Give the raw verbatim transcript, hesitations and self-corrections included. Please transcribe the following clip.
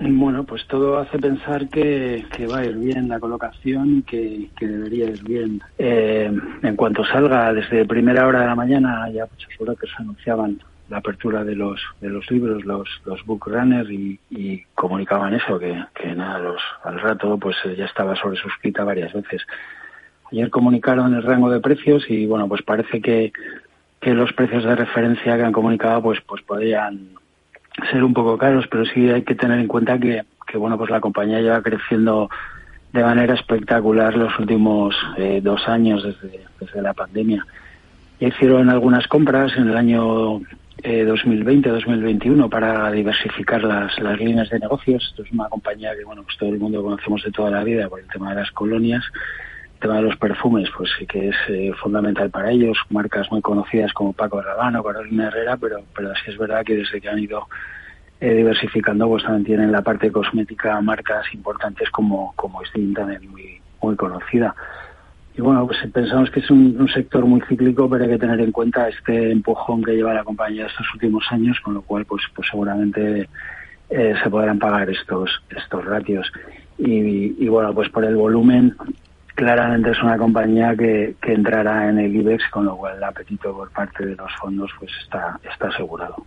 Bueno, pues todo hace pensar que, que va a ir bien la colocación y que, que debería ir bien. Eh, en cuanto salga, desde primera hora de la mañana, ya muchos brokers anunciaban la apertura de los de los libros, los los book runners, y, y comunicaban eso, que, que nada, los al rato pues ya estaba sobresuscrita varias veces. Ayer comunicaron el rango de precios y bueno, pues parece que, que los precios de referencia que han comunicado pues pues podrían ser un poco caros, pero sí hay que tener en cuenta que, que bueno, pues la compañía lleva creciendo de manera espectacular los últimos eh, dos años desde, desde la pandemia. Ya hicieron algunas compras en el año eh, dos mil veinte, dos mil veintiuno para diversificar las, las líneas de negocios. Esto es una compañía que bueno, pues todo el mundo conocemos de toda la vida por el tema de las colonias. El tema de los perfumes, pues sí que es eh, fundamental para ellos, marcas muy conocidas como Paco Rabanne o Carolina Herrera, pero pero sí es verdad que desde que han ido eh, diversificando, pues también tienen la parte cosmética marcas importantes como como Steam, también muy muy conocida. Y bueno, pues pensamos que es un, un sector muy cíclico, pero hay que tener en cuenta este empujón que lleva la compañía estos últimos años, con lo cual pues pues seguramente eh, se podrán pagar estos estos ratios. Y, y bueno, pues por el volumen, claramente es una compañía que, que entrará en el IBEX, con lo cual el apetito por parte de los fondos pues está está asegurado.